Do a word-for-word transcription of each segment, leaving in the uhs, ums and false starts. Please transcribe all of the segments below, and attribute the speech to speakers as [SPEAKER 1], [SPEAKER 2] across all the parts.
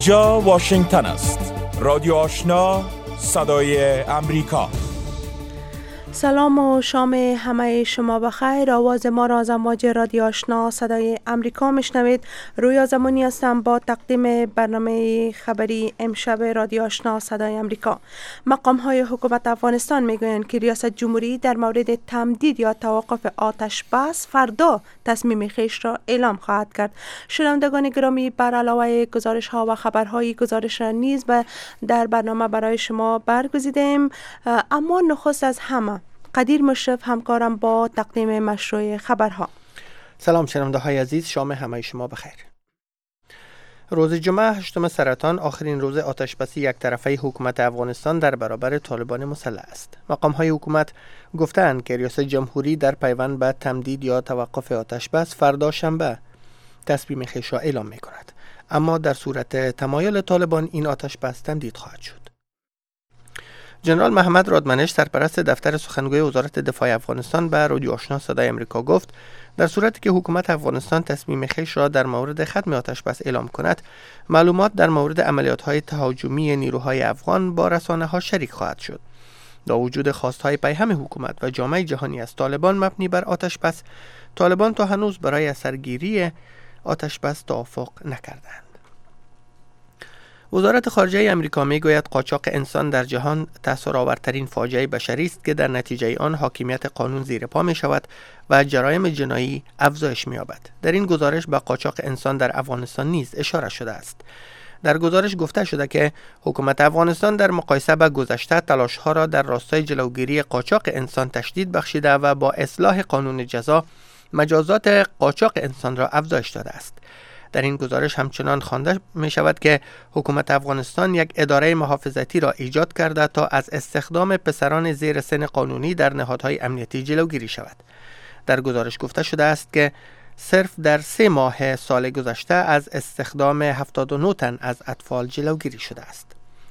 [SPEAKER 1] جا واشنگتن است. رادیو آشنا، صدای امریکا.
[SPEAKER 2] سلام و شام همه شما بخیر. آواز ما را از امواج رادیو آشنا صدای امریکا میشنوید. رویا زمانی هستم با تقدیم برنامه خبری امشب رادیو آشنا صدای امریکا. مقام های حکومت افغانستان میگویند که ریاست جمهوری در مورد تمدید یا توقف آتش بس فردا تصمیم خویش را اعلام خواهد کرد. شنوندگان گرامی، بر علاوه گزارش ها و خبرهای گزارش را نیز در برنامه برای شما برگزیدیم، اما نخست از همه قدیر مشرف همکارم با تقدیم مشروع خبرها.
[SPEAKER 3] سلام شنونده های عزیز، شام همه شما بخیر. روز جمعه هشتم سرطان آخرین روز آتشبسی یک طرفه حکومت افغانستان در برابر طالبان مسلح است. مقام های حکومت گفتند که ریاست جمهوری در پیوند به تمدید یا توقف آتشبس فردا شنبه تصمیم خویش را اعلام می کند، اما در صورت تمایل طالبان این آتشبس تمدید خواهد شد. جنرال محمد رادمنش، سرپرست دفتر سخنگوی وزارت دفاع افغانستان، به رادیو آشنا صدای امریکا گفت در صورتی که حکومت افغانستان تصمیم خویش را در مورد ختم آتشبس اعلام کند، معلومات در مورد عملیات‌های تهاجمی نیروهای افغان با رسانه‌ها شریک خواهد شد. با وجود خواست‌های پیهم حکومت و جامعه جهانی از طالبان مبنی بر آتشبس، طالبان تا هنوز برای سرگیری آتشبس توافق نکردند. وزارت خارجه امریکا میگوید قاچاق انسان در جهان تأثیرآورترین فاجعه بشری است که در نتیجه آن حاکمیت قانون زیر پا می شود و جرایم جنایی افزایش می یابد. در این گزارش به قاچاق انسان در افغانستان نیز اشاره شده است. در گزارش گفته شده که حکومت افغانستان در مقایسه با گذشته تلاش‌ها را در راستای جلوگیری قاچاق انسان تشدید بخشیده و با اصلاح قانون جزا مجازات قاچاق انسان را افزایش داده است. در این گزارش همچنان خوانده می شود که حکومت افغانستان یک اداره محافظتی را ایجاد کرده تا از استخدام پسران زیر سن قانونی در نهادهای امنیتی جلوگیری شود. در گزارش گفته شده است که صرف در سه ماه سال گذشته از استخدام هفتاد و نه تن از اطفال جلوگیری شده است.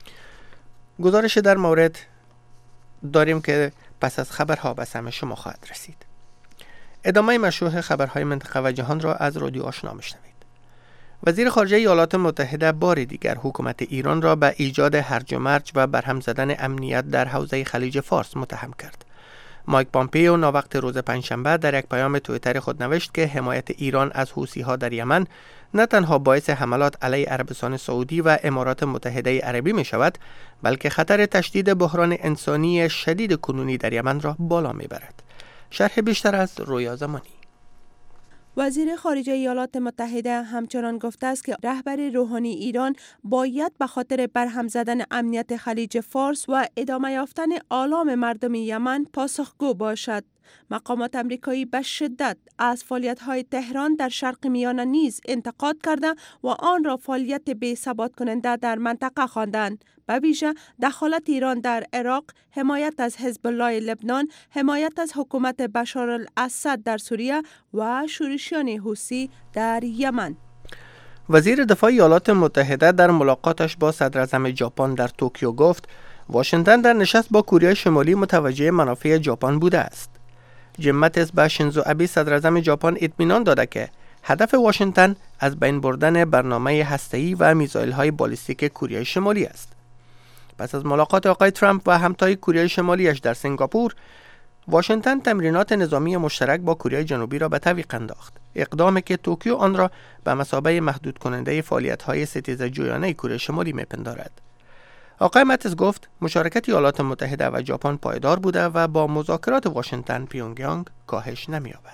[SPEAKER 3] گزارش در مورد داریم که پس از خبرها به سمع شما خواهد رسید. ادامه مشروع خبرهای منطقه و جهان را از رادیو آشنا میشنوید. وزیر خارجه ایالات متحده بار دیگر حکومت ایران را به ایجاد هرج و مرج و برهم زدن امنیت در حوزه خلیج فارس متهم کرد. مایک پامپیو ناوقت روز پنجشنبه در یک پیام توییتر خود نوشت که حمایت ایران از حوثی‌ها در یمن نه تنها باعث حملات علیه عربستان سعودی و امارات متحده عربی می شود، بلکه خطر تشدید بحران انسانی شدید کنونی در یمن را بالا می برد. شرح بیشتر از رویا زمانی.
[SPEAKER 2] وزیر خارجه ایالات متحده همچنان گفته است که رهبر روحانی ایران باید به خاطر برهم زدن امنیت خلیج فارس و ادامه یافتن آلام مردم یمن پاسخگو باشد. مقامات امریکایی به شدت از فعالیت‌های تهران در شرق میانه نیز انتقاد کرده و آن را فعالیت بی‌ثبات کننده در منطقه خواندند. به ویژه دخالت ایران در عراق، حمایت از حزب الله لبنان، حمایت از حکومت بشار الاسد در سوریه و شورشیان حوثی در یمن.
[SPEAKER 3] وزیر دفاع ایالات متحده در ملاقاتش با صدراعظم ژاپن در توکیو گفت واشنگتن در نشست با کره شمالی متوجه منافع ژاپن بوده است. جیم ماتیس به شینزو آبه صدراعظم ژاپن اطمینان داده که هدف واشنگتن از بین بردن برنامه هسته‌ای و میزایل‌های بالیستیک کره شمالی است. پس از ملاقات آقای ترامپ و همتای کره شمالیش در سنگاپور، واشنگتن تمرینات نظامی مشترک با کره جنوبی را به تعویق انداخت. اقدامی که توکیو آن را به مثابه محدود کننده فعالیت‌های ستیزجویانه کره شمالی می‌پندارد. آقای ماتیس گفت مشارکت ایالات متحده و ژاپن پایدار بوده و با مذاکرات واشنگتن پیونگیانگ کاهش نمی‌یابد.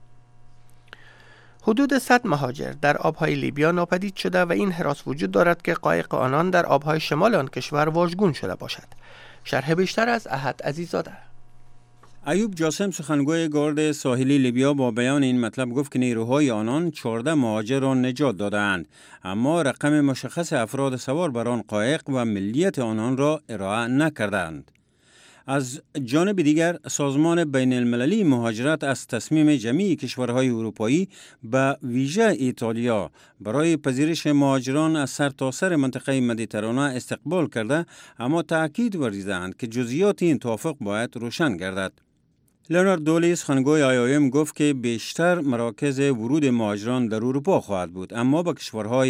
[SPEAKER 3] حدود صد مهاجر در آبهای لیبیا ناپدید شده و این هراس وجود دارد که قایق آنان در آبهای شمال آن کشور واژگون شده باشد. شرح بیشتر از احد عزیزاده.
[SPEAKER 4] ایوب جاسم، سخنگوی گارد ساحلی لیبیا، با بیان این مطلب گفت که نیروهای آنان چهارده مهاجر را نجات دادند، اما رقم مشخص افراد سوار بر آن قایق و ملیت آنان را ارائه نکردند. از جانب دیگر سازمان بین المللی مهاجرت از تصمیم جمعی کشورهای اروپایی به ویژه ایتالیا برای پذیرش مهاجران از سرتاسر منطقه مدیترانه استقبال کرده، اما تأکید ورزیدند که جزئیات این توافق باید روشن گردد. لئونارد دولی، سخنگوی آی او ام، گفت که بیشتر مراکز ورود مهاجران در اروپا خواهد بود، اما با کشورهای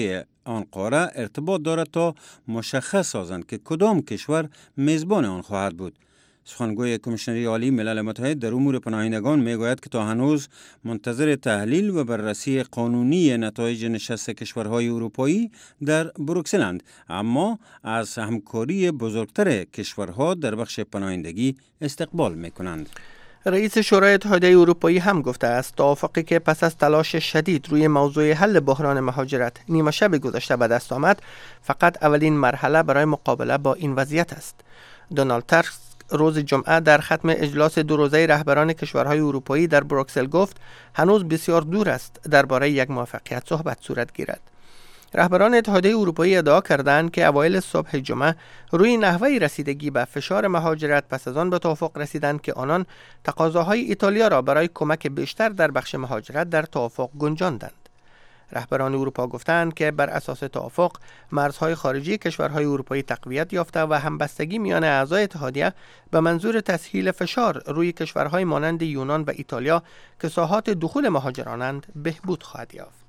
[SPEAKER 4] آن قاره ارتباط دارد تا مشخص سازند که کدام کشور میزبان آن خواهد بود. سخنگوی کمیشنری عالی ملل متحد در امور پناهندگان میگوید که تا هنوز منتظر تحلیل و بررسی قانونی نتایج نشست کشورهای اروپایی در بروکسلند، اما از همکاری بزرگتر کشورها در بخش پناهندگی استقبال میکنند.
[SPEAKER 3] رئیس شورای اتحادیه اروپایی هم گفته است توافقی که پس از تلاش شدید روی موضوع حل بحران مهاجرت نیمه شب گذشته به دست آمد فقط اولین مرحله برای مقابله با این وضعیت است. دونالد تسک روز جمعه در ختم اجلاس دو روزه رهبران کشورهای اروپایی در بروکسل گفت هنوز بسیار دور است درباره یک موفقیت صحبت صورت گیرد. رهبران اتحادیه اروپایی ادعا کردند که اوایل صبح جمعه روی نحوه رسیدگی به فشار مهاجرت پس از آن به توافق رسیدند که آنان تقاضاهای ایتالیا را برای کمک بیشتر در بخش مهاجرت در توافق گنجاندند. رهبران اروپا گفتند که بر اساس توافق مرزهای خارجی کشورهای اروپایی تقویت یافته و همبستگی میان اعضای اتحادیه به منظور تسهیل فشار روی کشورهای مانند یونان و ایتالیا که ساحات دخول مهاجرانند بهبود خواهد یافت.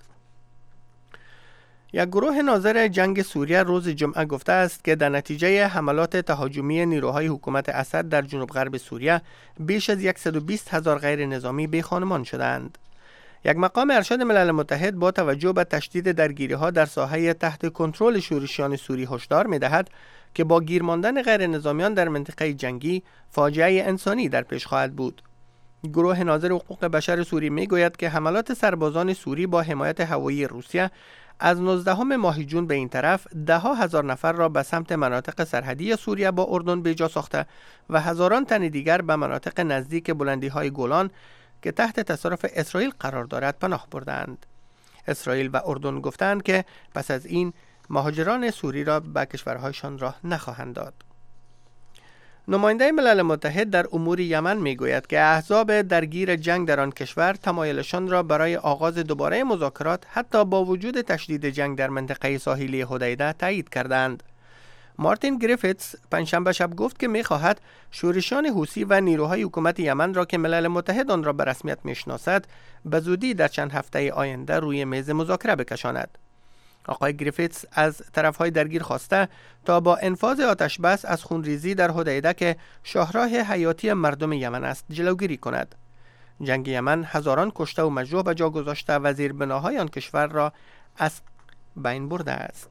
[SPEAKER 3] یک گروه ناظر جنگ سوریه روز جمعه گفته است که در نتیجه حملات تهاجمی نیروهای حکومت اسد در جنوب غرب سوریه بیش از صد و بیست هزار غیر نظامی بیخانمان شدند. یک مقام ارشد ملل متحد با توجه به تشدید درگیری‌ها در ساحه تحت کنترل شورشیان سوری هشدار می‌دهد که با گیر ماندن غیر نظامیان در منطقه جنگی فاجعه انسانی در پیش خواهد بود. گروه ناظر حقوق بشر سوری می‌گوید که حملات سربازان سوری با حمایت هوایی روسیه از نوزدهم ماه جون به این طرف ده ها هزار نفر را به سمت مناطق سرحدی سوریه با اردن بجا ساخته و هزاران تن دیگر به مناطق نزدیک بلندی‌های گولان که تحت تصرف اسرائیل قرار دارد پناه بردند. اسرائیل و اردن گفتند که پس از این مهاجران سوری را به کشورهایشان راه نخواهند داد. نماینده ملل متحد در امور یمن میگوید که احزاب درگیر جنگ در آن کشور تمایلشان را برای آغاز دوباره مذاکرات حتی با وجود تشدید جنگ در منطقه ساحلی حدیده تایید کردند. مارتین گریفیتس پنجشنبه شب گفت که می‌خواهد شورشیان حوثی و نیروهای حکومت یمن را که ملل متحد آن را به رسمیت میشناسد به زودی در چند هفته آینده روی میز مذاکره بکشاند. آقای گریفیتس از طرفهای درگیر خواسته تا با انفاذ آتش بس از خونریزی در حدیده که شاهراه حیاتی مردم یمن است جلوگیری کند. جنگ یمن هزاران کشته و مجروح به جا گذاشته و زیربناهای آن کشور را از بین برده است.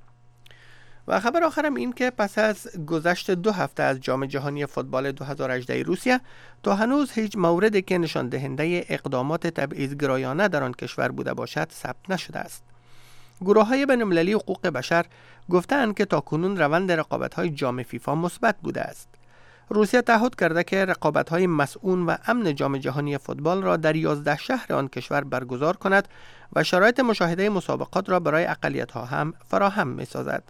[SPEAKER 3] و خبر آخرم این که پس از گذشت دو هفته از جام جهانی فوتبال دو هزار و هجده روسیه تا هنوز هیچ موردی که نشان دهنده اقدامات تبعیض‌گرایانه در آن کشور بوده باشد ثبت نشده است. گروه‌های بین‌المللی حقوق بشر گفتند که تاکنون روند رقابت‌های جام فیفا مثبت بوده است. روسیه تعهد کرده که رقابت‌های مسئول و امن جام جهانی فوتبال را در یازده شهر آن کشور برگزار کند و شرایط مشاهده مسابقات را برای اقلیت‌ها هم فراهم می‌سازد.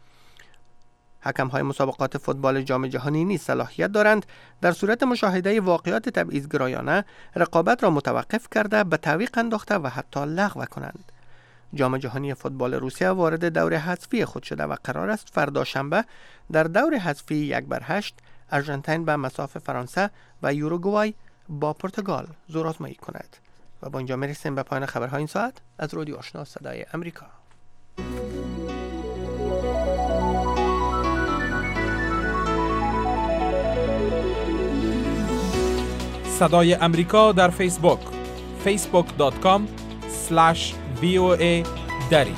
[SPEAKER 3] حکم‌های مسابقات فوتبال جام جهانی نیز صلاحیت دارند در صورت مشاهده واقعات تبعیض‌گرایانه رقابت را متوقف کرده به تعویق انداخته و حتی لغو کنند. جام جهانی فوتبال روسیه وارد دور حذفی خود شده و قرار است فردا شنبه در دور حذفی یک بر هشت آرژانتین به مصاف فرانسه و یوروگوای با پرتغال زورآزمایی کند. و با اینجا میرسیم به پایان خبرهای این ساعت از رادیو آشنا صدای امریکا.
[SPEAKER 1] صدای امریکا در فیسبوک فیسبوک دات کام اسلش وی او ای دری.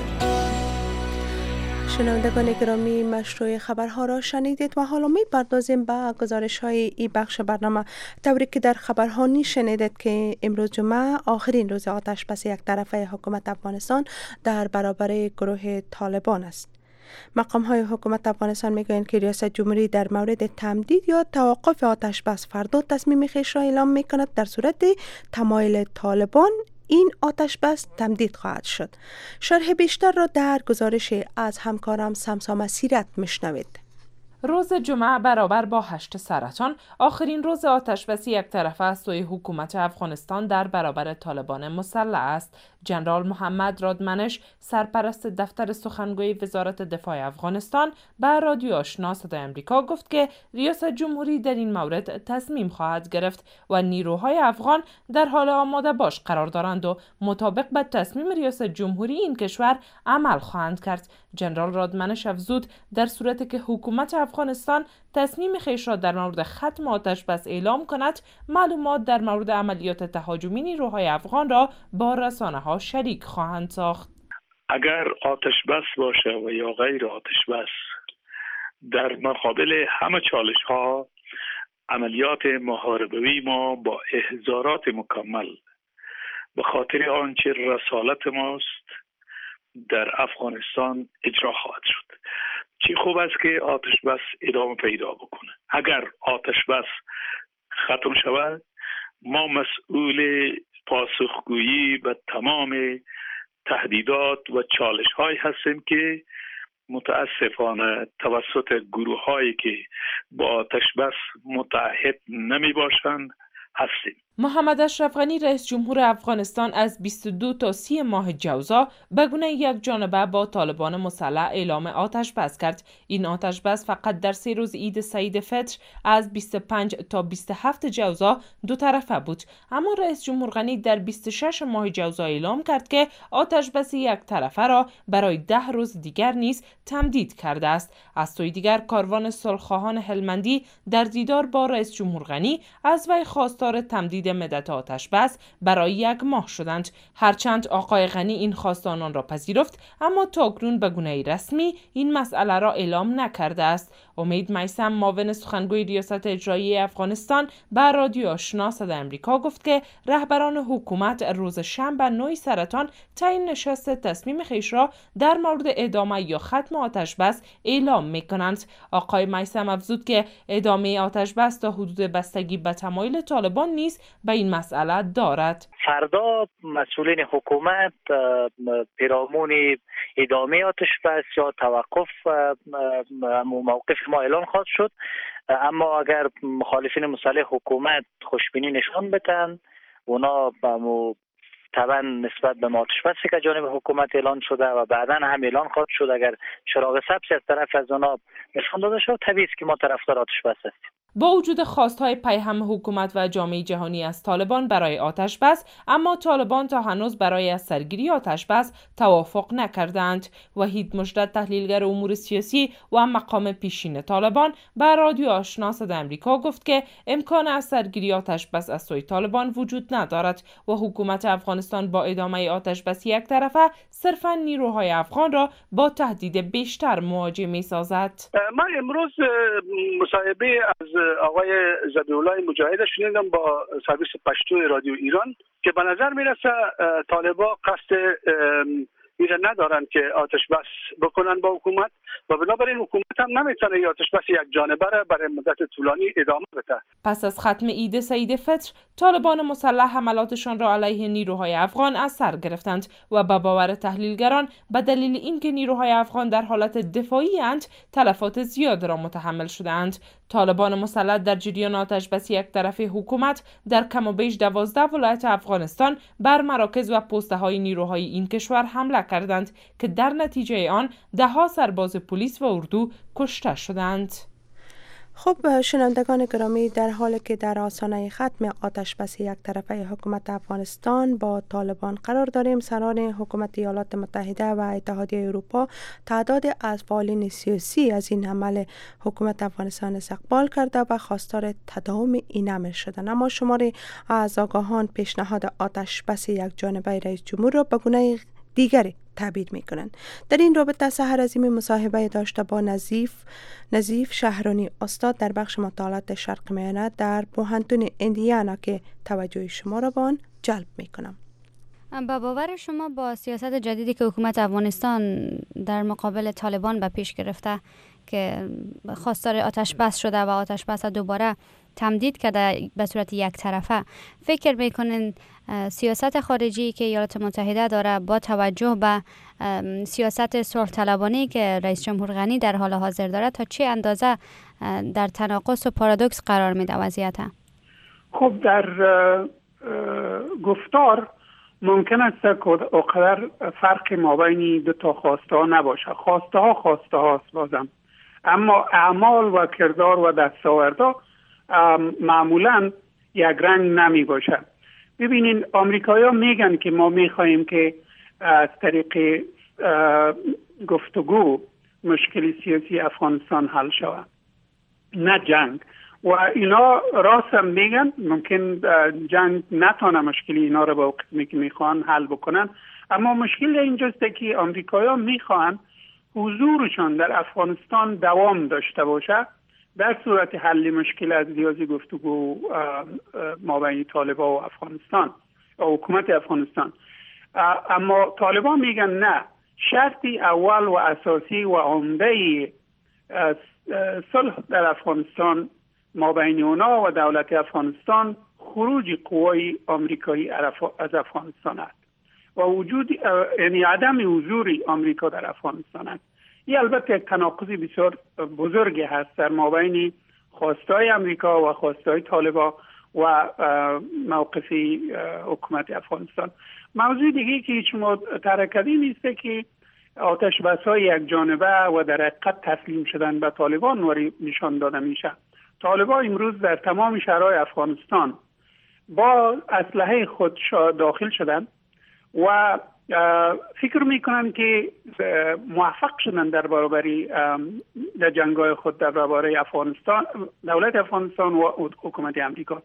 [SPEAKER 2] شنوندگان گرامی، مشروع خبرها را شنیدید و حالا می پردازیم به گزارش های ای بخش برنامه. طوری که در خبرها نی شنیدید که امروز جمعه آخرین روز آتش بس یک طرفه حکومت افغانستان در برابر گروه طالبان است. مقام های حکومت افغانستان میگویند که ریاست جمهوری در مورد تمدید یا توقف آتش بس فردا تصمیم خویش را اعلام میکند. در صورت تمایل طالبان این آتش بس تمدید خواهد شد. شرح بیشتر را در گزارش از همکارم سمسام سیرت میشنوید.
[SPEAKER 5] روز جمعه برابر با هشت سرطان آخرین روز آتشبسی یک طرفه از سوی حکومت افغانستان در برابر طالبان مسلح است. جنرال محمد رادمنش، سرپرست دفتر سخنگوی وزارت دفاع افغانستان، به رادیو آشنا صدای آمریکا گفت که ریاست جمهوری در این مورد تصمیم خواهد گرفت و نیروهای افغان در حال آماده باش قرار دارند و مطابق به تصمیم ریاست جمهوری این کشور عمل خواهند کرد. جنرال رادمنش افزود در صورتی که حکومت افغانستان تصمیم خویش را در مورد ختم آتش بس اعلام کند، معلومات در مورد عملیات تهاجمی نیروهای افغان را با رسانه ها شریک خواهند ساخت.
[SPEAKER 6] اگر آتش بس باشه و یا غیر آتش بس، در مقابل همه چالش ها عملیات محاربوی ما با احضارات مکمل به خاطر آنچه رسالت ماست در افغانستان اجرا خواهد شد. چی خوب است که آتش بس ادامه پیدا بکنه. اگر آتش بس ختم شود، ما مسئول پاسخگویی به تمام تهدیدات و چالش هایی هستیم که متاسفانه توسط گروه هایی که با آتش بس متحد نمی باشند هستیم.
[SPEAKER 5] محمد اشرف غنی رئیس جمهور افغانستان از بیست و دو تا سی ماه جوزا به گونه یک جانبه با طالبان مسلح اعلام آتش بس کرد. این آتش بس فقط در سه روز عید سعید فطر از بیست و پنج تا بیست و هفت جوزا دو طرفه بود. اما رئیس جمهور غنی در بیست و شش ماه جوزا اعلام کرد که آتش بس یک طرفه را برای ده روز دیگر نیز تمدید کرده است. از سوی دیگر کاروان صلح‌خواهان هلمندی در دیدار با رئیس جمهور غنی از وی خواستار تمدید مدت آتش بس برای یک ماه شدند. هرچند آقای غنی این خواست آنان را پذیرفت، اما تاکنون به گونه رسمی این مسئله را اعلام نکرده است. امید میثم، معاون سخنگوی ریاست اجرایی افغانستان، به رادیو آشنا صدای آمریکا گفت که رهبران حکومت روز شنبه نه سرطان تعیین نشست تصمیم خویش را در مورد ادامه یا ختم آتش بس اعلام می‌کنند. آقای میثم افزود که ادامه آتش بس تا حدود بستگی به تمایل طالبان نیز به این مسئله دارد.
[SPEAKER 7] فردا مسئولین حکومت پیرامون ادامه آتش بس یا توقف موقف ما اعلان خواهد شد، اما اگر مخالفین مسلح حکومت خوشبینی نشان بدن، اونا طبعا نسبت به آتش بسی که جانب حکومت اعلان شده و بعدا هم اعلان خواهد شد، اگر چراغ سبز از طرف از اونا نشان داده شد، طبیعی است که ما طرفدار آتش بس هستیم.
[SPEAKER 5] با وجود خواستهای پیهم حکومت و جامعه جهانی از طالبان برای آتش بس، اما طالبان تا هنوز برای از سرگیری آتش بس توافق نکردند. وحید مجدد، تحلیلگر امور سیاسی و مقام پیشین طالبان، به رادیو آشنا صدای آمریکا گفت که امکان از سرگیری آتش بس از سوی طالبان وجود ندارد و حکومت افغانستان با ادامه آتش بس یک طرفه صرفا نیروهای افغان را با تهدید بیشتر مواجه می‌سازد.
[SPEAKER 8] من امروز مصاحبه از آقای ذبیح‌الله مجاهد شنیدم با سرویس پشتو رادیو ایران که به نظر میرسه طالبا قصد میره ندارن که آتش بس بکنن با حکومت و بنابراین حکومت هم نمیتونه یا آتش بس یک جانبه را برای مدت طولانی ادامه بده.
[SPEAKER 5] پس از ختم عید سعید فطر، طالبان مسلح حملاتشان را علیه نیروهای افغان از سر گرفتند و به باور تحلیلگران به دلیل اینکه نیروهای افغان در حالت دفاعی اند، تلفات زیاد را متحمل شدند. طالبان مسلح در جریان آتش بس یک طرفه حکومت در کم و بیش دوازده ولایت افغانستان بر مراکز و پسته های نیروهای این کشور حمله کردند که در نتیجه آن ده ها سرباز پلیس و اردو کشته شدند.
[SPEAKER 2] خب شنوندگان گرامی، در حالی که در آستانه ختم آتش بس یک طرفه حکومت افغانستان با طالبان قرار داریم، سران حکومت ایالات متحده و اتحادیه اروپا تعداد از فعالین سیاسی از این عمل حکومت افغانستان استقبال کرده و خواستار تداوم این عمل شدند. اما شماری از آگاهان پیشنهاد آتش بس یک جانبه رئیس جمهور را به گونه دیگری تعبیر می کنند. در این رابطه سحر عظیمی مصاحبه داشته با نظیف نظیف شهرانی استاد در بخش مطالعات شرق میانه در پوهنتون ایندیانا که توجه شما را به آن جلب می کنم.
[SPEAKER 9] با باور شما با سیاست جدیدی که حکومت افغانستان در مقابل طالبان به پیش گرفته، که خواستار آتش بس شده و آتش بس دوباره تمدید کرده به صورت یک طرفه. فکر میکنین سیاست خارجی که ایالات متحده داره با توجه به سیاست صلح طلبانه‌ای که رئیس جمهور غنی در حال حاضر داره تا چه اندازه در تناقض و پارادوکس قرار میده وضعیت؟
[SPEAKER 10] خب در گفتار ممکن است که اقدر فرق مابین دو تا خواسته ها نباشه. خواسته ها خواسته هاست بازم، اما اعمال و کردار و دستاوردها معمولا یک رنگ نمی باشه. ببینین آمریکایی ها میگن که ما میخواییم که از طریق گفتگو مشکل سیاسی افغانستان حل شود، نه جنگ. و اینا راست هم میگن، ممکن جنگ نتونه مشکل اینا رو با قسمی که میخوان حل بکنن، اما مشکل اینجاست که آمریکایی ها میخوان حضورشان در افغانستان دوام داشته باشه در صورت حل مشکل از ریاضی گفتگو مابین طالبان و افغانستان و حکومت افغانستان. اما طالبان میگن نه، شرطی اول و اساسی و عمده صلح در افغانستان مابین اونا و دولت افغانستان خروج قوای آمریکایی از افغانستان است و وجود یعنی عدم حضور آمریکا در افغانستان است. این البته یک تناقض بسیار بزرگی هست در مابین خواستای آمریکا و خواستای طالبان و موقف حکومت افغانستان. موضوع دیگه که هیچ مطرح کردیم نیست که آتش بس‌های یک جانبه و در حقیقت تسلیم شدن به طالبان نوری نشان داده میشه. طالبان امروز در تمام شهرهای افغانستان با اسلحه خود داخل شدن و فکر میکنن که موفق شدن در برابر در جنگ‌های خود در برابر افغانستان، دولت افغانستان و حکومت امریکا.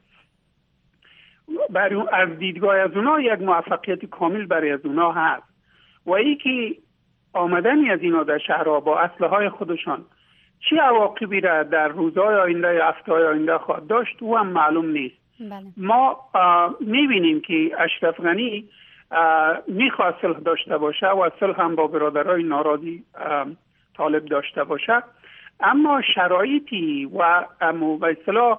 [SPEAKER 10] برای از دیدگاه از اونا یک موفقیت کامل برای از اونا هست و ای که آمدنی از اینا در شهرها با اسلحه‌های خودشان چه عواقبی را در روزهای آینده یا هفته‌های آینده خواهد داشت او هم معلوم نیست. بله. ما میبینیم که اشرف غنی میخواد صلح داشته باشه و صلح هم با برادرای ناراضی طالب داشته باشه، اما شرایطی و به اصطلاح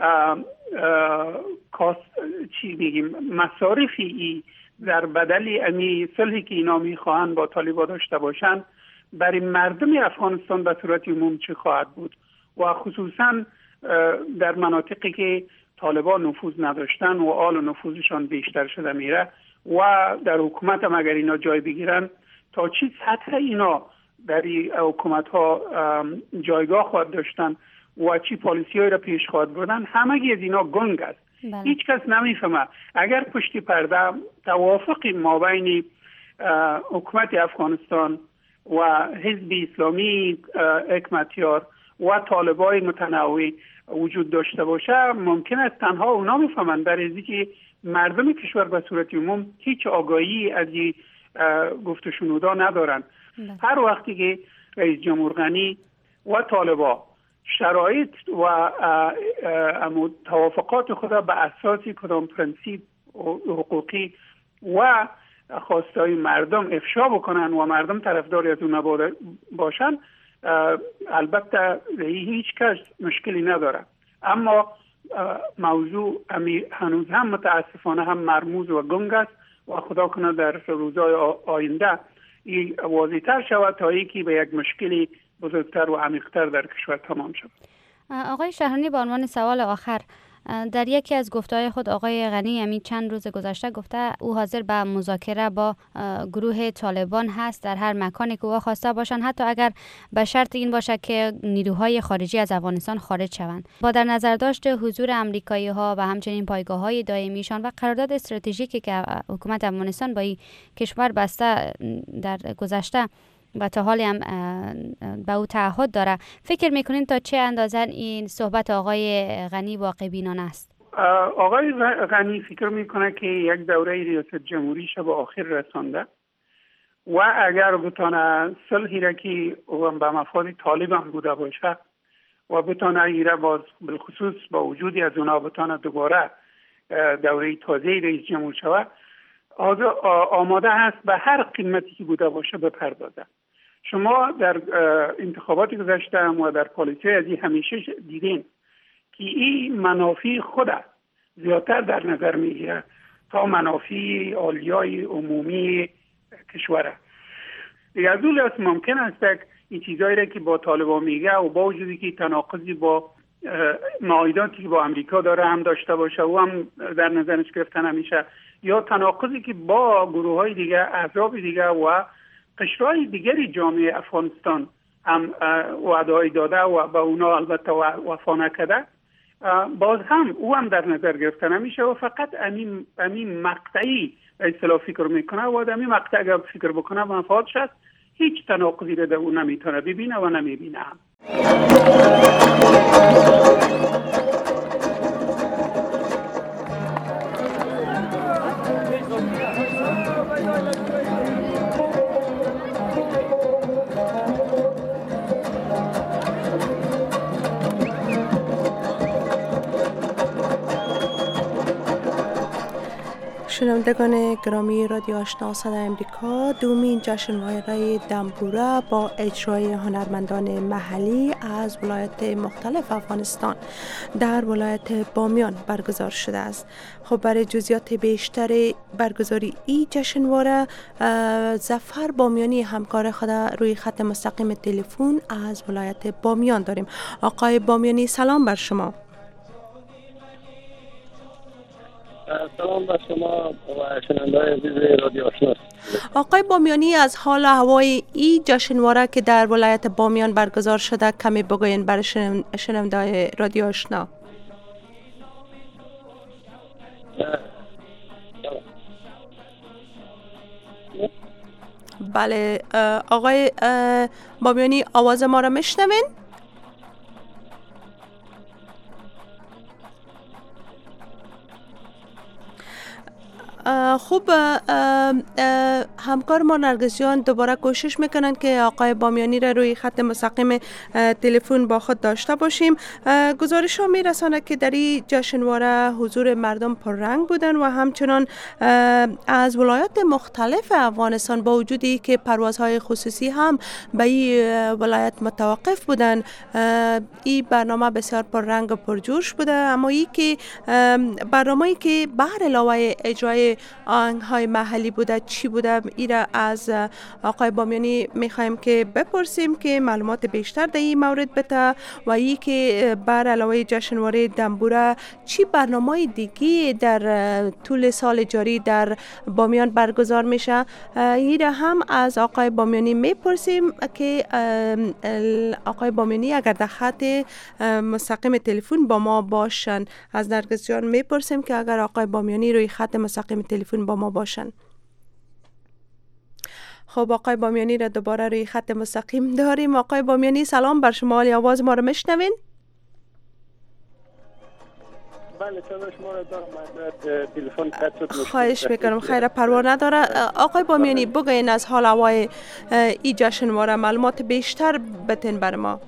[SPEAKER 10] چی میگیم مصارفی در بدل امی صلحی که اینا میخواهند با طالبان داشته باشند برای مردم افغانستان به صورت عموم چه خواهد بود و خصوصا در مناطقی که طالبان نفوذ نداشتن و آل نفوذشان بیشتر شده میره و در حکومت هم اگر اینا جای بگیرن تا چی سطح اینا در حکومت ها جایگاه خواهد داشتن و چی پالیسی های را پیش خواهد بردن، همگی از اینا گنگ است. بله. هیچ کس نمیفهمه. اگر پشتی پرده توافق مابین حکومت افغانستان و حزب اسلامی حکمتیار و طالبای متنوع وجود داشته باشه، ممکن است تنها اونا میفهمند، در حالی که مردم کشور به صورت عموم هیچ آگاهی از این گفت و شنودا ندارن. هر وقتی که رئیس جمهور غنی و طالبا شرایط و توافقات خود به اساس کدام پرنسیپ حقوقی و خواستای مردم افشا بکنن و مردم طرفداری از اون باشن، البته هیچ کس مشکلی نداره. اما موضوع هنوز هم متاسفانه هم مرموز و گنگ است و خدا کنه در روزهای آینده این واضح‌تر شود تا اینکه به یک مشکلی بزرگتر و عمیق‌تر در کشور تمام شود.
[SPEAKER 9] آقای شهرانی، به عنوان سوال آخر، در یکی از گفته‌های خود آقای غنی همین چند روز گذشته گفته او حاضر به مذاکره با گروه طالبان هست در هر مکانی که او خواسته باشند، حتی اگر به شرط این باشه که نیروهای خارجی از افغانستان خارج شوند. با در نظر داشت حضور آمریکایی ها و همچنین پایگاه‌های دائمیشان و قرارداد استراتژیکی که حکومت افغانستان با این کشور بسته در گذشته و تا حالی هم به او تعهد داره، فکر میکنین تا چه اندازه این صحبت آقای غنی واقع بینانه است؟
[SPEAKER 10] آقای غنی فکر میکنه که یک دوره ریاست جمهوریش به آخر رسانده و اگر بتانه صلحی را که به مفاد طالب هم بوده باشه و بتانه ایره باز بالخصوص با وجودی از اونا بتانه دوباره دوره تازه رئیس جمهور شود، آماده هست به هر قیمتی که بوده باشه بپردازه. شما در انتخابات گذشته و در پالیسی ازی همیشه دیدین که این منافع خود زیادتر در نظر میگیره تا منافع عالیای عمومی کشوره. دیگه از اون لحاظ ممکن است این چیزایی را که با طالبان میگه و با وجودی که تناقضی با معاهداتی که با امریکا داره هم داشته باشه و هم در نظرش گرفتن همیشه، یا تناقضی که با گروه های دیگه، احزاب دیگه و قشرهای دیگری جامعه افغانستان هم وعده‌ای داده و به اونا البته وفا نکرده، باز هم او هم در نظر گرفتن همیشه و فقط همین همین مقطعی به اصطلاح فکر میکنه و همین مقطع اگر فکر بکنه منفعتش است، هیچ تناقضی رو در اون نمیتونه ببینه و نمیبینه.
[SPEAKER 2] شنوندگان گرامی رادیو آشنا صدای امریکا، دومین جشنواره دمبوره با اجرای هنرمندان محلی از ولایت مختلف افغانستان در ولایت بامیان برگزار شده است. خب برای جزئیات بیشتر برگزاری این جشنواره، ظفر بامیانی همکار خود روی خط مستقیم تلفن از ولایت بامیان داریم. آقای بامیانی سلام بر شما.
[SPEAKER 11] سلام بر شما و شنونده‌های عزیز رادیو آشنا.
[SPEAKER 2] آقای بامیانی، از حال هوای این جشنواره که در ولایت بامیان برگزار شده کمی بگوین برای شنونده‌های رادیو آشنا. بله آقای بامیانی، آواز ما را میشنوین؟ خوب، همکار ما نرگسیان دوباره کوشش میکنن که آقای بامیانی را روی خط مستقیم تلفن با خود داشته باشیم. گزارش ها میرسانه که در این جشنواره حضور مردم پررنگ بودن و همچنان از ولایات مختلف افغانستان، با وجودی که پروازهای خصوصی هم به این ولایت متوقف بودن، این برنامه بسیار پررنگ و پرجوش بوده. اما ای که برنامه‌ای که بهر علاوه اجرای آهنگ‌های محلی بوده چی بوده، ایره از آقای بامیانی میخوایم که بپرسیم که معلومات بیشتر در این مورد بده و ای که بر علاوه جشنواره دمبوره چی برنامه‌های دیگه در طول سال جاری در بامیان برگزار میشه، ایره هم از آقای بامیانی میپرسیم که آقای بامیانی اگر در خط مستقیم تلفن با ما باشن. از نرگس جان میپرسیم که اگر آقای بامیانی روی خط مستقیم تلفن با ما باشن. خب آقای بامیانی را دوباره روی خط مستقیم داریم. آقای بامیانی سلام بر شما، آواز ما را میشنوین؟
[SPEAKER 11] بله صدای شما را دارم. تلفن قطع شد.
[SPEAKER 2] خواهش میکنم، خیر پروا نداره. آقای بامیانی بگوین از حال هوای این جشنواره معلومات بیشتر بتین بر ما.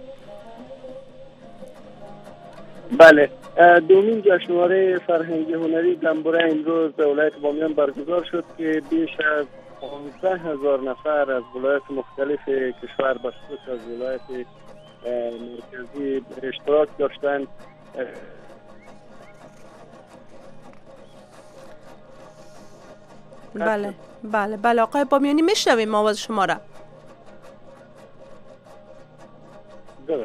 [SPEAKER 11] بله، دومین جشنواره فرهنگی هنری دمبوره امروز در ولایت بامیان برگزار شد که بیش از پانزده هزار نفر از ولایت مختلف کشور به خصوص از ولایت مرکزی اشتراک داشتند.
[SPEAKER 2] بله بله بله آقای بامیانی میشنویم آواز شما را.
[SPEAKER 11] درست.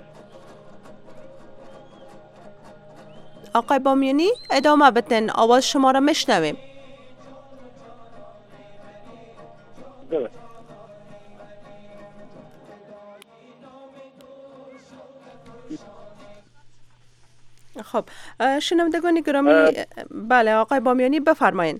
[SPEAKER 2] آقای بامیانی ادامه بدین، آواز شما را میشنویم.
[SPEAKER 11] درست.
[SPEAKER 2] خب شنوندگان گرامی، بله آقای بامیانی بفرمایید.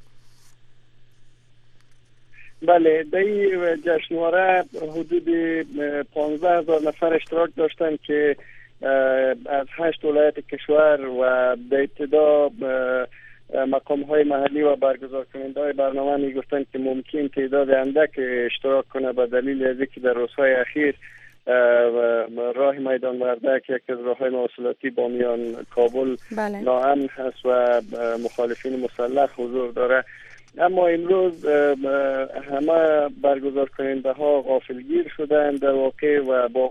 [SPEAKER 11] بله، در این جشنواره حدود پانزده هزار نفر اشتراک داشتند که از هشت ولایت کشور و در ابتدا مقام های محلی و برگزار کننده های برنامه می گفتند که ممکن تعداد اندک اشتراک کنه به دلیل از اینکه در روزهای اخیر راه میدان وردک یک از راه های مواصلاتی بامیان کابل
[SPEAKER 2] بله.
[SPEAKER 11] ناامن هست و مخالفین مسلح حضور داره. اما امروز همه برگزار کننده ها غافلگیر شدند در واقع و با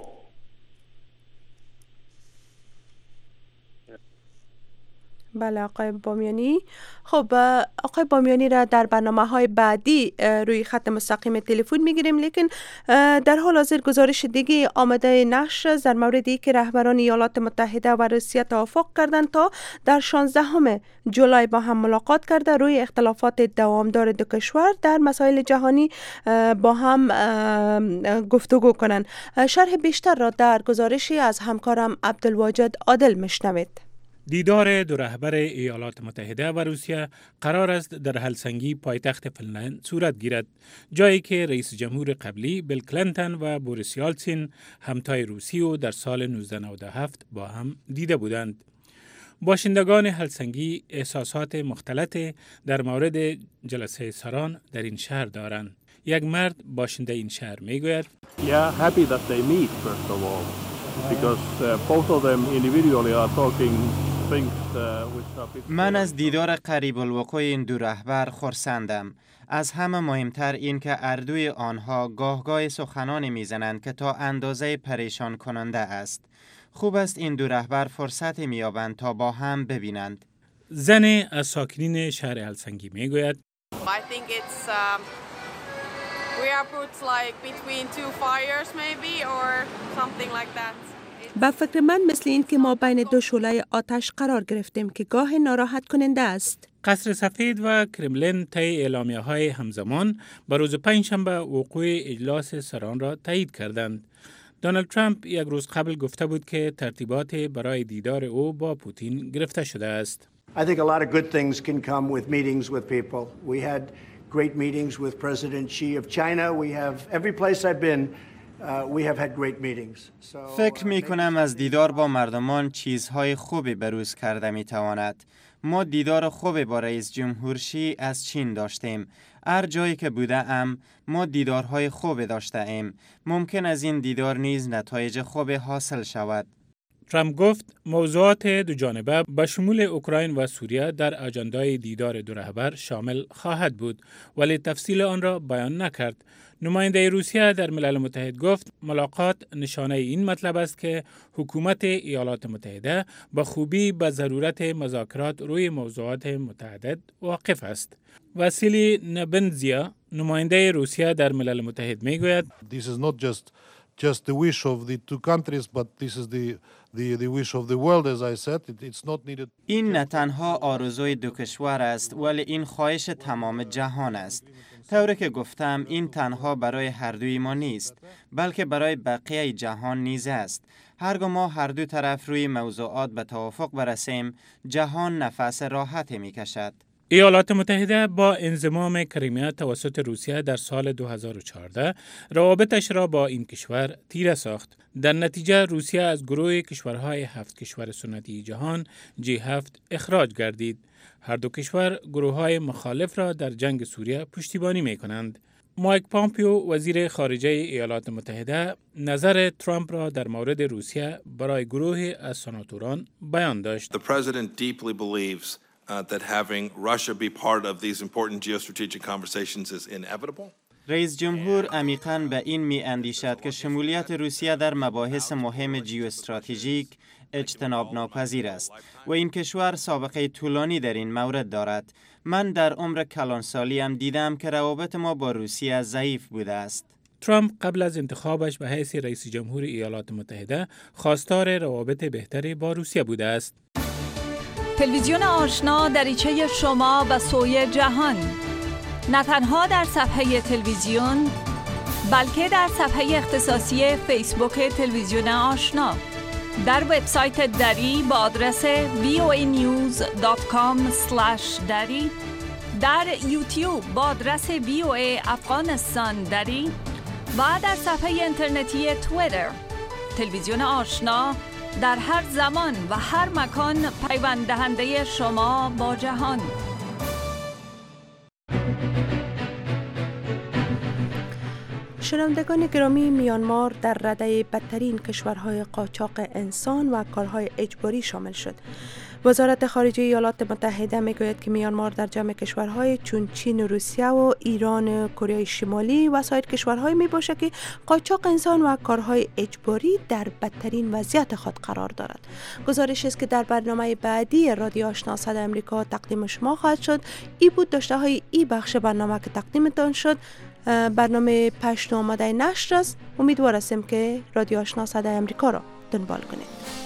[SPEAKER 2] بله آقای بامیانی. خب آقای بامیانی را در برنامه های بعدی روی خط مستقیم تلفن میگیریم، لیکن در حال حاضر گزارش دیگه آمده نشر در موردی که رهبران ایالات متحده و روسیه توافق کردند تا در شانزدهم جولای با هم ملاقات کرده روی اختلافات دوامدار دو کشور در مسائل جهانی با هم گفتگو کنند. شرح بیشتر را در گزارشی از همکارم عبدالواجد عادل میشنوید.
[SPEAKER 12] دیدار دو رهبر ایالات متحده و روسیه قرار است در هلسینکی پایتخت فنلند صورت گیرد، جایی که رئیس جمهور قبلی بیل کلینتون و بوریس یالتسین همتای روسیه در سال نوزده نود و هفت با هم دیده بودند. باشندگان هلسینکی احساسات مختلط در مورد جلسه سران در این شهر دارند. یک مرد باشنده این شهر میگوید:
[SPEAKER 13] Yeah, happy that they meet first of all, because uh, both of them individually are talking.
[SPEAKER 14] من از دیدار قریب الوقوع این دو رهبر خرسندم. از همه مهمتر این که اردوی آنها گاه-گاه سخنانی میزنند که تا اندازه پریشان کننده است. خوب است این دو رهبر فرصت میابند تا با هم ببینند.
[SPEAKER 12] زن از ساکنین شهر هلسینکی میگوید:
[SPEAKER 15] I think it's um, we are put like between two fires maybe or something like that.
[SPEAKER 2] به فکر من مثل این که ما بین دو شعله آتش قرار گرفتیم که گاه ناراحت کننده است.
[SPEAKER 12] قصر سفید و کرملین طی اعلامیه های همزمان به روز پنجشنبه وقوع اجلاس سران را تایید کردند. دونالد ترامپ یک روز قبل گفته بود که ترتیبات برای دیدار او با پوتین گرفته شده است.
[SPEAKER 16] I think a lot of good things can come with meetings with people. We had great meetings with President Xi of China. We have every place I've been. Uh, we have had great meetings. So,
[SPEAKER 14] فکر می کنم از دیدار با مردمان چیزهای خوبی بروز کرده می تواند. ما دیدار خوبی با رئیس جمهور شی از چین داشتیم. هر جایی که بوده ام ما دیدارهای خوبی داشته ایم. ممکن از این دیدار نیز نتایج خوبی حاصل شود.
[SPEAKER 12] ترامپ گفت موضوعات دو جانبه به شمول اوکراین و سوریه در اجندای دیدار دو رهبر شامل خواهد بود، ولی تفصیل آن را بیان نکرد. نماینده روسیه در ملل متحد گفت ملاقات نشانه این مطلب است که حکومت ایالات متحده به خوبی به ضرورت مذاکرات روی موضوعات متعدد واقف است. واسیلی نبنزیا نماینده روسیه در ملل متحد میگوید:
[SPEAKER 17] This is not just just the wish of the two countries, but this is the the the wish of the world, as I said. It, it's not needed.
[SPEAKER 14] این نه تنها آرزوی دو کشور است، ولی این خواهش تمام جهان است. طوری که گفتم این تنها برای هر دوی ما نیست، بلکه برای بقیه جهان نیز است. هرگاه ما هر دو طرف روی موضوعات به توافق برسیم، جهان نفس راحتی میکشد.
[SPEAKER 12] ایالات متحده با انضمام کریمیا توسط روسیه در سال دو هزار و چهارده روابطش را با این کشور تیره ساخت. در نتیجه روسیه از گروه کشورهای هفت کشور سنتی جهان جی هفت اخراج گردید. هر دو کشور گروه‌های مخالف را در جنگ سوریه پشتیبانی می‌کنند. مایک پامپیو وزیر خارجه ایالات متحده نظر ترامپ را در مورد روسیه برای گروهی از سناتوران بیان داشت.
[SPEAKER 18] The president deeply believes uh, that having Russia be part of these important geostrategic conversations is inevitable.
[SPEAKER 14] رئیس جمهور عمیقاً به این می اندیشد که شمولیت روسیه در مباحث مهم جیوستراتژیک اجتناب ناپذیر است و این کشور سابقه طولانی در این مورد دارد. من در عمر کلانسالیم دیدم که روابط ما با روسیه ضعیف بوده است.
[SPEAKER 12] ترامپ قبل از انتخابش به حیث رئیس جمهور ایالات متحده خواستار روابط بهتری با روسیه بوده است.
[SPEAKER 19] تلویزیون آشنا دریچه شما و سوی جهان، نه تنها در صفحه تلویزیون بلکه در صفحه اختصاصی فیسبوک تلویزیون آشنا، در وبسایت دری با آدرس وی او ای نیوز دات کام اسلش دری، در یوتیوب با آدرس وی او ای افغانستان دری و در صفحه اینترنتی توییتر. تلویزیون آشنا در هر زمان و هر مکان پیوند دهنده شما با جهان.
[SPEAKER 2] شنوندگان گرامی، میانمار در رده بدترین کشورهای قاچاق انسان و کارهای اجباری شامل شد. وزارت خارجه ایالات متحده میگوید که میانمار در جمع کشورهای چون چین و روسیه و ایران و کره شمالی و سایر کشورهای می باشه که قاچاق انسان و کارهای اجباری در بدترین وضعیت خود قرار دارد. گزارش است که در برنامه بعدی رادیو آشنا صدای امریکا تقدیم شما خواهد شد. ای بود داشته های ای بخش برنامه که تقدیمتان شد. برنامه پشت آماده نشر است. امیدوار هستیم که رادیو آشنا صدای امریکا را دنبال کنید.